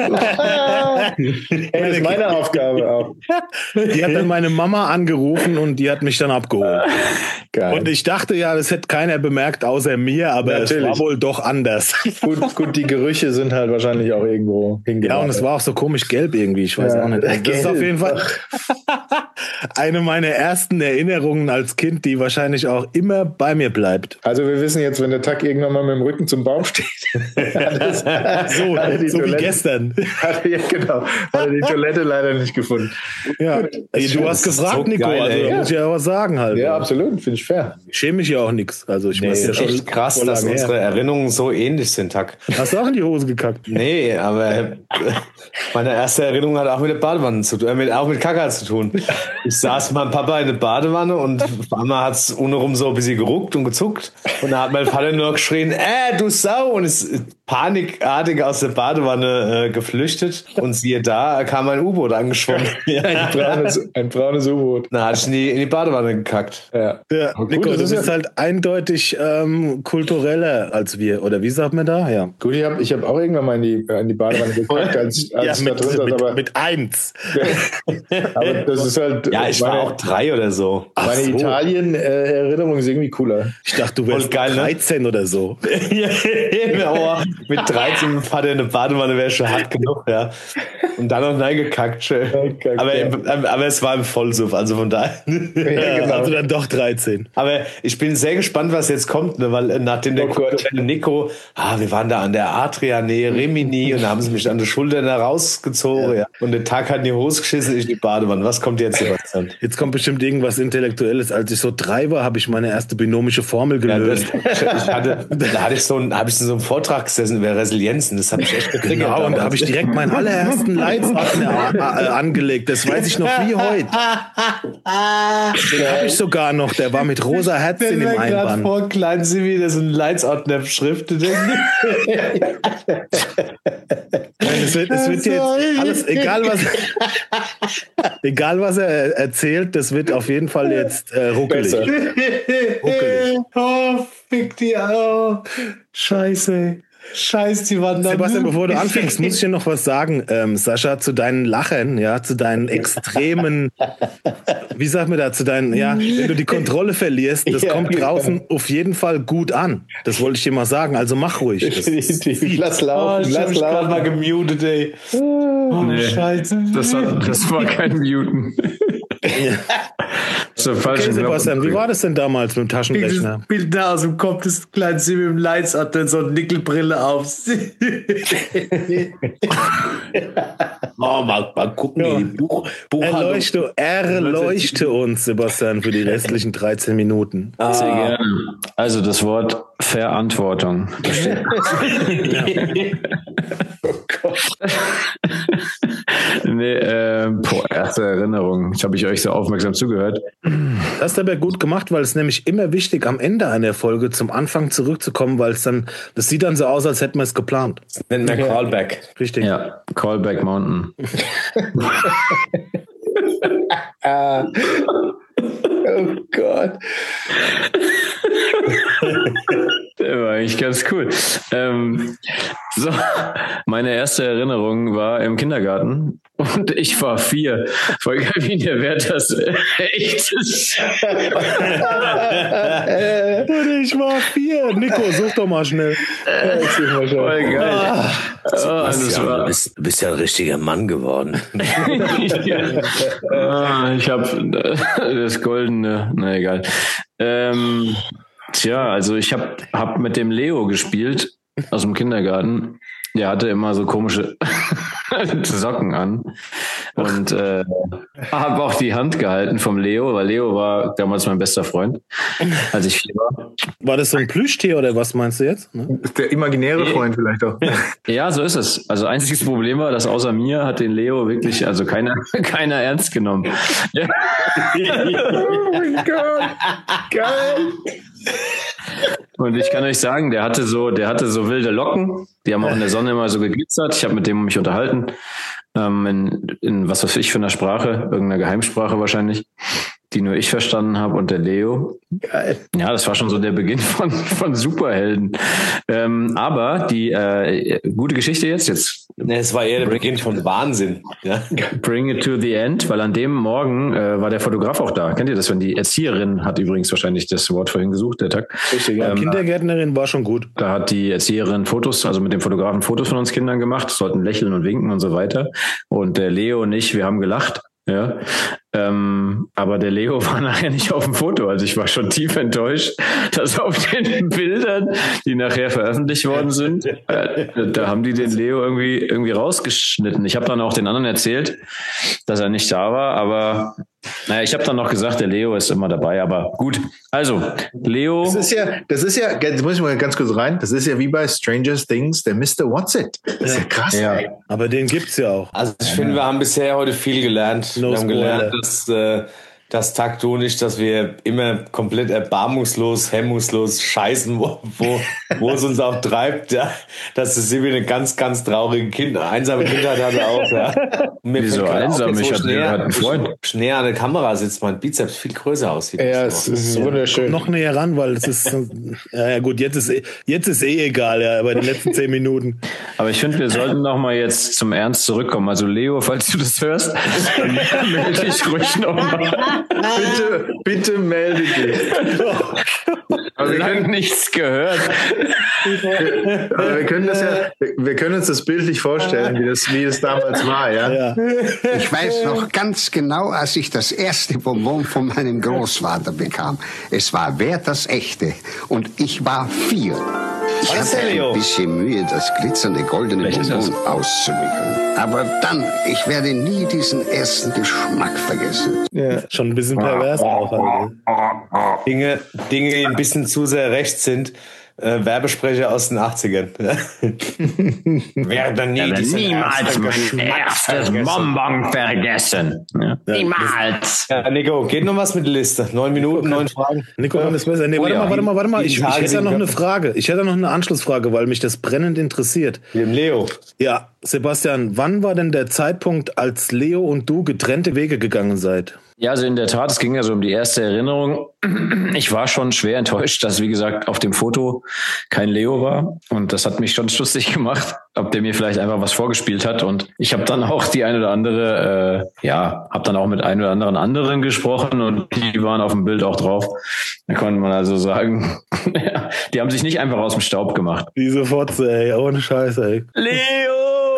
Das ist meine Aufgabe auch. Die hat dann meine Mama angerufen und die hat mich dann abgeholt. Geil. Und ich dachte ja, das hätte keiner bemerkt außer mir, aber Natürlich. Es war wohl doch anders. Gut, gut, die Gerüche sind halt wahrscheinlich auch irgendwo hingegangen. Ja, und es war auch so komisch gelb irgendwie, ich weiß ja, auch nicht. Das gelb. Ist auf jeden Fall eine meiner ersten Erinnerungen als Kind, die wahrscheinlich auch immer bei mir bleibt. Also wir wissen jetzt, wenn der Tag irgendwann mal mit dem Rücken zum Baum steht. das, so so wie gestern. Hat er, genau, hat er die Toilette leider nicht gefunden. Ja, Ey, du hast gefragt, so Nico, geil, also ja. muss ich ja was sagen halt. Ja, absolut, finde ich fair. Ich schäme mich ja auch nichts. Also ich nee, weiß ja schon echt krass, dass her. Unsere Erinnerungen so ähnlich sind, Tack. Hast du auch in die Hose gekackt? Nee, aber meine erste Erinnerung hat auch mit der Badewanne zu tun, äh, mit, auch mit Kacke zu tun. Ich saß mit meinem Papa in der Badewanne und auf einmal hat es untenrum so ein bisschen geruckt und gezuckt und da hat mein Vater nur geschrien, äh, du Sau, und es panikartig aus der Badewanne äh, geflüchtet und siehe da, kam ein U-Boot angeschwommen. ein, braunes, ein braunes U-Boot. Na, hatte ich in die, in die Badewanne gekackt. Ja. Ja, Nico, gut, du bist ja halt eindeutig ähm, kultureller als wir, oder wie sagt man da? Ja. Gut, ich habe ich hab auch irgendwann mal in die, in die Badewanne gekackt, als, als ja, mit, da drin mit, aber, mit eins. aber das ist halt... Ja, ich meine, war auch drei oder so. Meine so. Italien-Erinnerung äh, ist irgendwie cooler. Ich dachte, du wärst geil, dreizehn ne? oder so. oh, mit dreizehn hat er eine Badewanne, wäre schon hart genug, ja. Und dann noch reingekackt. Aber, ja. aber es war im Vollsuff, also von daher. Ja, genau. Also dann doch dreizehn. Aber ich bin sehr gespannt, was jetzt kommt, ne? Weil nachdem der oh Nico, ah, wir waren da an der Adria, Nähe Rimini, und da haben sie mich an der Schulter da rausgezogen, ja. Ja. Und der Tag hat in die Hose geschissen, ich die Badewanne. Was kommt jetzt, Sebastian? Jetzt kommt bestimmt irgendwas Intellektuelles. Als ich so drei war, habe ich meine erste binomische Formel gelöst. Ja, das, ich hatte, da hatte ich so einen, habe ich so einen Vortrag gesessen über Resilienzen. Das habe ich echt gekriegt. Genau, und da habe ich direkt meinen allerersten Leitsordner angelegt. Das weiß ich noch wie heute. Den habe ich sogar noch. Der war mit rosa Herzchen im Einband. Vor klein sie wieder so ein Leitsordner beschriftet. Es wird, es wird jetzt alles, egal was, egal was er erzählt, das wird auf jeden Fall jetzt äh, ruckelig. ruckelig. Oh, fick die oh. Scheiße. Scheiß, die waren da. Sebastian, bevor du anfängst, muss ich dir noch was sagen, ähm, Sascha, zu deinen Lachen, ja, zu deinen extremen, wie sagt man da, zu deinen, ja, wenn du die Kontrolle verlierst, das ja, kommt draußen ja. auf jeden Fall gut an. Das wollte ich dir mal sagen, also mach ruhig. Lass laufen, oh, lass ich laufen. Ich mal gemutet, ey. Oh, nee, Scheiße. Das, hat, das war kein Muten. Ja. So, okay, Sebastian, wie war das denn damals mit dem Taschenrechner? Ich Bild da aus dem Kopf des kleinen Sie mit dem Leitsattel so eine Nickelbrille auf. oh, mal, mal gucken, ja. die Buch, Erleuchte, erleuchte uns, Sebastian, für die restlichen dreizehn Minuten. Ah. Sehr gerne. Also das Wort Verantwortung. Oh Gott. nee, äh, boah, erste Erinnerung. Ich habe ich euch so aufmerksam zugehört. Das ist aber gut gemacht, weil es nämlich immer wichtig am Ende einer Folge zum Anfang zurückzukommen, weil es dann, das sieht dann so aus, als hätten wir es geplant. Wenn der Callback. Richtig. Ja, Callback Mountain. uh, oh Gott. Der war eigentlich ganz cool. Ähm, so, meine erste Erinnerung war im Kindergarten und ich war vier. Voll geil, wie der Wert das echt ist. Und ich war vier. Nico, such doch mal schnell. Voll geil. Ah, oh, Sebastian, du bist, du bist ja ein richtiger Mann geworden. ah, ich habe das goldene, na egal. Ähm, Tja, also ich habe hab mit dem Leo gespielt aus dem Kindergarten. Der hatte immer so komische Socken an und äh, habe auch die Hand gehalten vom Leo, weil Leo war damals mein bester Freund, als ich vier war. War das so ein Plüschtier oder was meinst du jetzt? Ne? Der imaginäre Freund vielleicht auch. Ja, so ist es. Also einziges Problem war, dass außer mir hat den Leo wirklich, also keiner, keiner ernst genommen. Ja. Oh mein Gott, geil. Und ich kann euch sagen, der hatte so, der hatte so wilde Locken, die haben auch in der Sonne immer so geglitzert. Ich habe mit dem mich unterhalten, ähm, in, in was weiß ich für einer Sprache, irgendeiner Geheimsprache wahrscheinlich, die nur ich verstanden habe und der Leo. Geil. Ja, das war schon so der Beginn von, von Superhelden. Ähm, aber die äh, gute Geschichte jetzt, jetzt. Nee, es war eher der Beginn von Wahnsinn. Ja. Bring it to the end, weil an dem Morgen äh, war der Fotograf auch da. Kennt ihr das, wenn die Erzieherin, hat übrigens wahrscheinlich das Wort vorhin gesucht, der Tag. Richtig, ja. Ähm, Kindergärtnerin war schon gut. Da hat die Erzieherin Fotos, also mit dem Fotografen Fotos von uns Kindern gemacht, sollten lächeln und winken und so weiter. Und der Leo und ich, wir haben gelacht. Ja, ähm, aber der Leo war nachher nicht auf dem Foto, also ich war schon tief enttäuscht, dass auf den Bildern, die nachher veröffentlicht worden sind, äh, da haben die den Leo irgendwie irgendwie rausgeschnitten. Ich habe dann auch den anderen erzählt, dass er nicht da war, aber naja, ich habe dann noch gesagt, der Leo ist immer dabei, aber gut. Also, Leo. Das ist ja, das ist ja, jetzt muss ich mal ganz kurz rein, das ist ja wie bei Stranger Things, der Mister What's It. Das ist ja krass. Ja, aber den gibt's ja auch. Also ich finde, wir haben bisher heute viel gelernt. No wir haben Spoiler. gelernt, dass äh, dass Tag du nicht, dass wir immer komplett erbarmungslos, hemmungslos scheißen, wo, wo, wo es uns auch treibt, ja. Dass es irgendwie eine ganz, ganz traurige Kind, einsame Kindheit hatte auch, ja. Wieso einsam? Ich hatte näher, einen Freund. näher an der Kamera sitzt, mein Bizeps viel größer aussieht. Ja, es ist wunderschön. Noch näher ran, weil es ist, ja, ja gut, jetzt ist, jetzt ist eh egal, ja, bei den letzten zehn Minuten. Aber ich finde, wir sollten noch mal jetzt zum Ernst zurückkommen. Also Leo, falls du das hörst, dann melde dich ruhig noch mal. Bitte, bitte melde dich. Aber wir haben nichts gehört. Aber wir können das ja, wir können uns das bildlich vorstellen, wie das, wie es damals war, ja? Ja. Ich weiß noch ganz genau, als ich das erste Bonbon von meinem Großvater bekam. Es war Werthers echte und ich war vier. Ich hatte ein bisschen Mühe, das glitzernde goldene Bonbon auszuwickeln. Aber dann, ich werde nie diesen ersten Geschmack vergessen. Ja, schon ein bisschen pervers auch. Halt. Dinge, Dinge, die ein bisschen zu sehr recht sind. Äh, Werbesprecher aus den achtzigern. Werde nie ja, niemals mein erstes Bonbon vergessen. Ja. Ja. Niemals. Ja, Nico, geht noch was mit der Liste? Neun Minuten, neun Fragen. Nico, kann das besser. Nee, warte mal, warte mal, warte mal. Ich, ich hätte noch eine Frage. Ich hätte noch eine Anschlussfrage, weil mich das brennend interessiert. Dem Leo. Ja, Sebastian, wann war denn der Zeitpunkt, als Leo und du getrennte Wege gegangen seid? Ja, also in der Tat, es ging ja so um die erste Erinnerung. Ich war schon schwer enttäuscht, dass, wie gesagt, auf dem Foto kein Leo war. Und das hat mich schon stutzig gemacht, ob der mir vielleicht einfach was vorgespielt hat. Und ich habe dann auch die eine oder andere, äh, ja, habe dann auch mit ein oder anderen anderen gesprochen und die waren auf dem Bild auch drauf. Da konnte man also sagen, ja, die haben sich nicht einfach aus dem Staub gemacht. Diese Fotze, ey, ohne Scheiß, ey. Leo!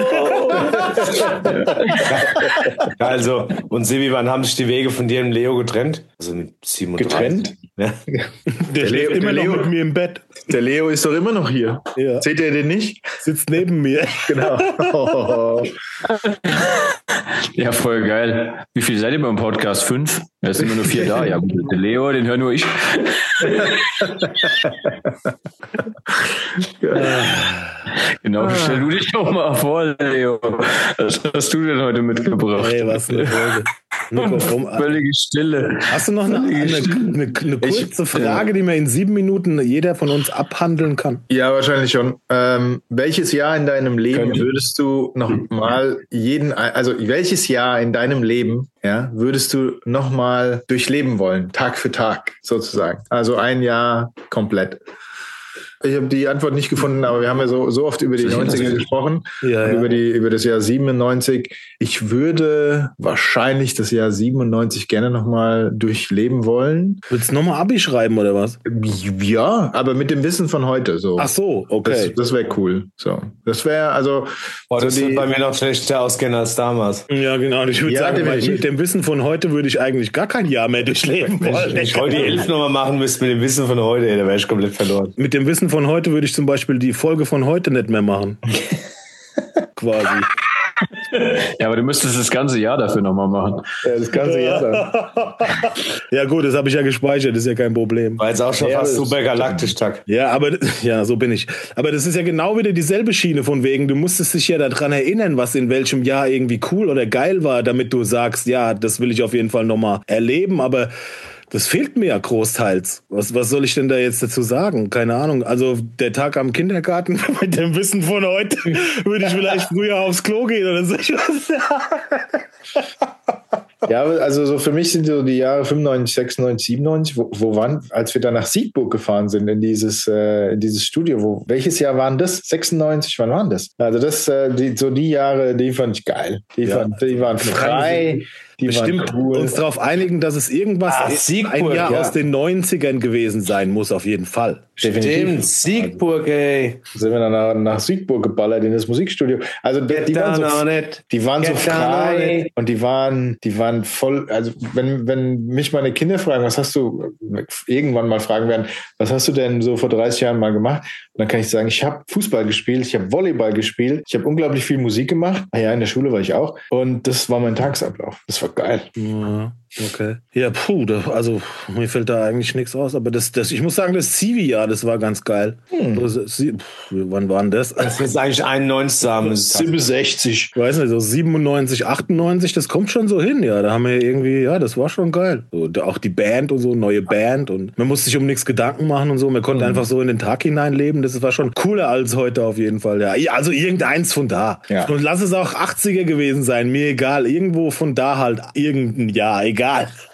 Also, und Sebi, wann haben sich die Wege von dir und Leo getrennt? Also mit siebenunddreißig. Getrennt? Ja. Der, der schläft immer noch mit mir im Bett. Der Leo ist doch immer noch hier. Ja. Seht ihr den nicht? Sitzt neben mir. Genau. Oh. Ja, voll geil. Wie viel seid ihr beim Podcast? Fünf? Ja, es sind immer nur vier da. Ja, der Leo, den höre nur ich. Genau, stell du dich doch mal vor, Leo. Was hast du denn heute mitgebracht? Hey, was eine Folge. Nico, komm, völlige Stille. Hast du noch eine, eine, eine, eine kurze ich, Frage, die man in sieben Minuten jeder von uns abhandeln kann? Ja, wahrscheinlich schon. Ähm, welches Jahr in deinem Leben Können. würdest du noch mal jeden, also welches Jahr in deinem Leben, ja, würdest du noch mal durchleben wollen, Tag für Tag sozusagen? Also ein Jahr komplett. Ich habe die Antwort nicht gefunden, aber wir haben ja so, so oft über die neunziger gesprochen, ja, ja. Über, die, über das Jahr siebenundneunzig. Ich würde wahrscheinlich das Jahr siebenundneunzig gerne nochmal durchleben wollen. Willst du nochmal Abi schreiben oder was? Ja, aber mit dem Wissen von heute. So. Ach so, okay. Das, das wäre cool. So. Das wäre also... Boah, das so wird die, bei mir noch schlechter ausgehen als damals. Ja, genau. Und ich würde ja, sagen, mit dem Wissen von heute würde ich eigentlich gar kein Jahr mehr durchleben wollen. Wenn ich heute die elf nochmal machen müsste mit dem Wissen von heute, ey, da wäre ich komplett verloren. Mit dem Wissen von heute würde ich zum Beispiel die Folge von heute nicht mehr machen. Quasi. Ja, aber du müsstest das ganze Jahr dafür nochmal machen. Ja, das ganze Jahr. Ja gut, das habe ich ja gespeichert, das ist ja kein Problem. War jetzt auch schon ja, fast super galaktisch, Tag. Ja, aber ja, so bin ich. Aber das ist ja genau wieder dieselbe Schiene von wegen, du musstest dich ja daran erinnern, was in welchem Jahr irgendwie cool oder geil war, damit du sagst, ja, das will ich auf jeden Fall nochmal erleben, aber das fehlt mir ja großteils. Was, was soll ich denn da jetzt dazu sagen? Keine Ahnung. Also der Tag am Kindergarten mit dem Wissen von heute würde ich vielleicht früher aufs Klo gehen oder so. Ja, also so für mich sind so die Jahre fünfundneunzig, sechsundneunzig, siebenundneunzig, wo, wo waren, als wir dann nach Siegburg gefahren sind, in dieses, äh, in dieses Studio, wo, welches Jahr waren das? sechsundneunzig, wann waren das? Also das, äh, die, so die Jahre, die fand ich geil. Die, ja. fand, die waren frei. Die bestimmt cool. Uns darauf einigen, dass es irgendwas ah, Siegburg, ein Jahr ja. aus den neunzigern gewesen sein muss, auf jeden Fall. Stimmt, Siegburg, ey. Sind wir dann nach, nach Siegburg geballert in das Musikstudio. Also die, die waren so, die waren so frei und die waren, die waren voll, also wenn, wenn mich meine Kinder fragen, was hast du, irgendwann mal fragen werden, was hast du denn so vor dreißig Jahren mal gemacht? Und dann kann ich sagen, ich habe Fußball gespielt, ich habe Volleyball gespielt, ich habe unglaublich viel Musik gemacht. Ah ja, in der Schule war ich auch. Und das war mein Tagesablauf. Das war geil. Ja. Okay. Ja, puh, da, also mir fällt da eigentlich nichts aus, aber das, das, ich muss sagen, das Civi-Jahr, das war ganz geil. Hm. Das, pff, wann war denn das? Das ist eigentlich einundneunzig. siebenundsechzig. Ich weiß nicht, so siebenundneunzig, achtundneunzig, das kommt schon so hin, ja. Da haben wir irgendwie, ja, das war schon geil. So, da, auch die Band und so, neue Band und man musste sich um nichts Gedanken machen und so. Man konnte mhm. einfach so in den Tag hineinleben. Das war schon cooler als heute auf jeden Fall, ja. Also irgendeins von da. Ja. Und lass es auch achtziger gewesen sein, mir egal. Irgendwo von da halt irgendein Jahr, egal.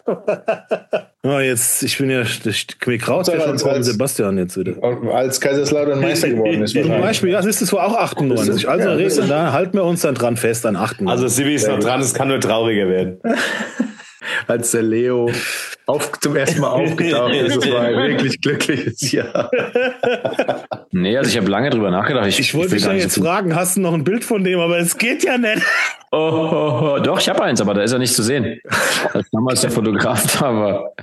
Ja, jetzt, ich bin ja, ich, mir kraut ja schon von Sebastian jetzt wieder. Als Kaiserslautern Meister geworden ist. Zum Beispiel, ja, das ist zwar auch achtundneunzig. Also ja, reden, da halten wir uns dann dran fest an achtundneunzig. Also Sibi ist noch dran, es kann nur trauriger werden. Als der Leo auf, zum ersten Mal aufgetaucht ist, das war ein wirklich glückliches Jahr. Nee, also ich habe lange drüber nachgedacht. Ich, ich wollte dich ja jetzt so fragen, hast du noch ein Bild von dem, aber es geht ja nicht. Oh, oh, oh, doch, ich habe eins, aber da ist er nicht zu sehen. Als damals der Fotograf da war.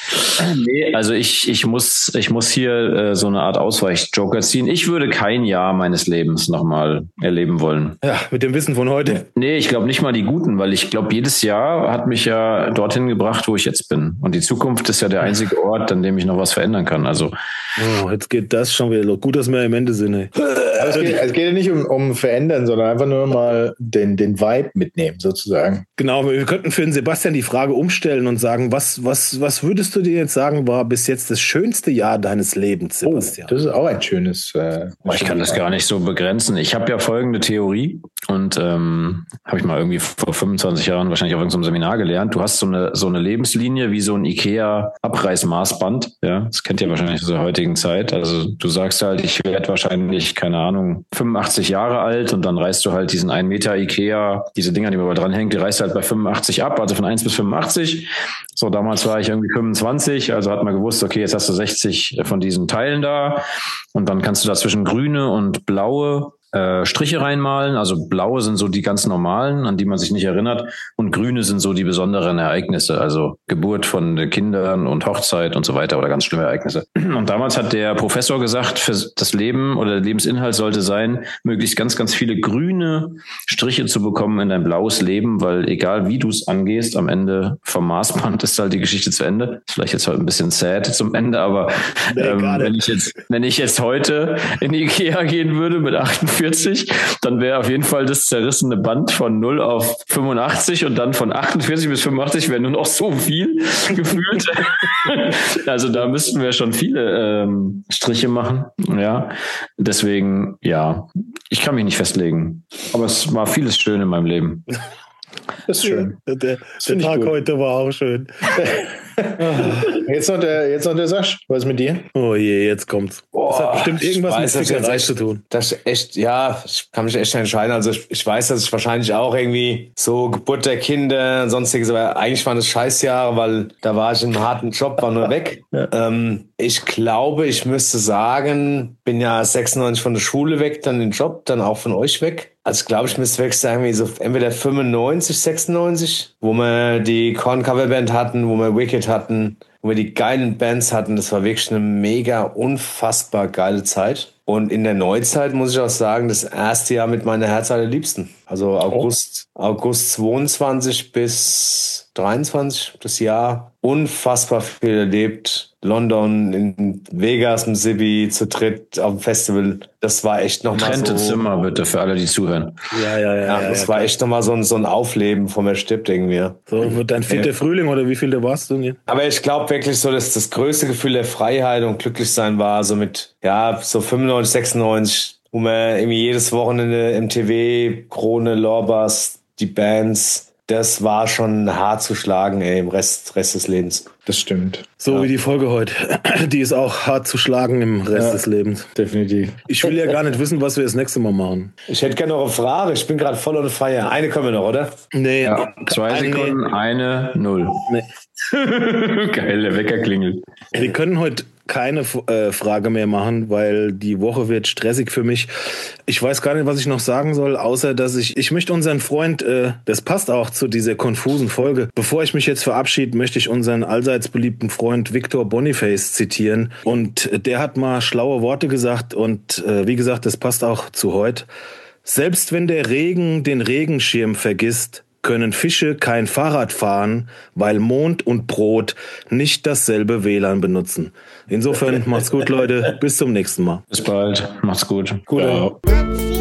Nee, also ich, ich muss, ich muss hier äh, so eine Art Ausweich-Joker ziehen. Ich würde kein Jahr meines Lebens nochmal erleben wollen. Ja, mit dem Wissen von heute. Nee, ich glaube nicht mal die guten, weil ich glaube, jedes Jahr hat mich ja dorthin gebracht, wo ich jetzt bin. Und die Zukunft ist ja der einzige Ort, an dem ich noch was verändern kann. Also oh, jetzt geht das schon wieder los. Gut, dass wir am Ende sind. Ey. Also es, geht, es geht ja nicht um, um verändern, sondern einfach nur mal den, den Vibe mitnehmen, sozusagen. Genau, wir könnten für den Sebastian die Frage umstellen und sagen, was, was, was würdest du dir jetzt sagen, war bis jetzt das schönste Jahr deines Lebens, Sebastian? Oh, das ist auch ein schönes... Äh, ich kann das gar nicht so begrenzen. Ich habe ja folgende Theorie und ähm, habe ich mal irgendwie vor fünfundzwanzig Jahren wahrscheinlich auf irgendeinem Seminar gelernt. Du hast so eine, so eine Lebenslinie wie so ein Ikea-Abreißmaßband. Ja, das kennt ihr wahrscheinlich aus der heutigen Zeit. Also du sagst halt, ich werde wahrscheinlich, keine Ahnung, fünfundachtzig Jahre alt und dann reißt du halt diesen ein Meter Ikea, diese Dinger, die man dranhängt, die reißt halt bei fünfundachtzig ab, also von eins bis fünfundachtzig. So, damals war ich irgendwie fünfundzwanzig, also hat man gewusst, okay, jetzt hast du sechzig von diesen Teilen da und dann kannst du dazwischen grüne und blaue äh, Striche reinmalen. Also blaue sind so die ganz normalen, an die man sich nicht erinnert, und grüne sind so die besonderen Ereignisse, also Geburt von Kindern und Hochzeit und so weiter oder ganz schlimme Ereignisse. Und damals hat der Professor gesagt, für das Leben oder der Lebensinhalt sollte sein, möglichst ganz, ganz viele grüne Striche zu bekommen in dein blaues Leben, weil egal wie du es angehst, am Ende vom Maßband ist halt die Geschichte zu Ende. Ist vielleicht jetzt heute ein bisschen sad zum Ende, aber ähm, wenn ich jetzt, wenn ich jetzt heute in die Ikea gehen würde mit achtundvierzig, dann wäre auf jeden Fall das zerrissene Band von null auf fünfundachtzig und dann von achtundvierzig bis fünfundachtzig wäre nur noch so viel gefühlt. Also da müssten wir schon viele ähm, Striche machen. Ja, deswegen, ja, ich kann mich nicht festlegen. Aber es war vieles schön in meinem Leben. Das ist schön. Der, der Tag gut. Heute war auch schön. Jetzt noch der, jetzt noch der Sasch. Was ist mit dir? Oh je, jetzt kommt's. Boah, das hat bestimmt irgendwas weiß, mit Fickerei zu tun. Das ist echt, ja, ich kann mich echt entscheiden. Also ich, ich weiß, dass ich wahrscheinlich auch irgendwie so Geburt der Kinder und sonstiges, aber eigentlich waren das Scheißjahre, weil da war ich in einem harten Job, war nur weg. Ja. Ähm, ich glaube, ich müsste sagen, bin ja sechsundneunzig von der Schule weg, dann den Job, dann auch von euch weg. Also ich glaube, ich müsste weg sagen, wie so entweder fünfundneunzig, sechsundneunzig, wo wir die Korn Coverband hatten, wo wir Wicked hatten, wo wir die geilen Bands hatten. Das war wirklich eine mega, unfassbar geile Zeit. Und in der Neuzeit muss ich auch sagen, das erste Jahr mit meiner Herz allerliebsten. Also August, oh. August zweiundzwanzig bis dreiundzwanzig, das Jahr. Unfassbar viel erlebt. London, in Vegas, im Sibi, zu dritt auf dem Festival. Das war echt nochmal so... Getrennte Zimmer, bitte, für alle, die zuhören. Ja, ja, ja. ja, ja das ja, war klar. echt nochmal so ein, so ein Aufleben vom Erstirbt irgendwie. So, wird dein vierter ja. Frühling oder wie viel du warst du denn? Aber ich glaube wirklich so, dass das größte Gefühl der Freiheit und Glücklichsein war so mit, ja, so fünfundneunzig, sechsundneunzig, wo man irgendwie jedes Wochenende M T V, Krone, Lorbas, die Bands... Das war schon hart zu schlagen, ey, im Rest, Rest des Lebens. Das stimmt. So ja. wie die Folge heute. Die ist auch hart zu schlagen im Rest ja, des Lebens. Definitiv. Ich will ja gar nicht wissen, was wir das nächste Mal machen. Ich hätte gerne noch eine Frage. Ich bin gerade voll on fire. Eine können wir noch, oder? Nee. Ja, zwei eine, Sekunden, eine, null. Nee. Geil, der Wecker klingelt. Wir können heute keine äh, Frage mehr machen, weil die Woche wird stressig für mich. Ich weiß gar nicht, was ich noch sagen soll, außer dass ich, ich möchte unseren Freund, äh, das passt auch zu dieser konfusen Folge. Bevor ich mich jetzt verabschiede, möchte ich unseren allseits beliebten Freund Victor Boniface zitieren. Und der hat mal schlaue Worte gesagt und äh, wie gesagt, das passt auch zu heute. Selbst wenn der Regen den Regenschirm vergisst, können Fische kein Fahrrad fahren, weil Mond und Brot nicht dasselbe W L A N benutzen. Insofern macht's gut, Leute. Bis zum nächsten Mal. Bis bald. Macht's gut. Gut.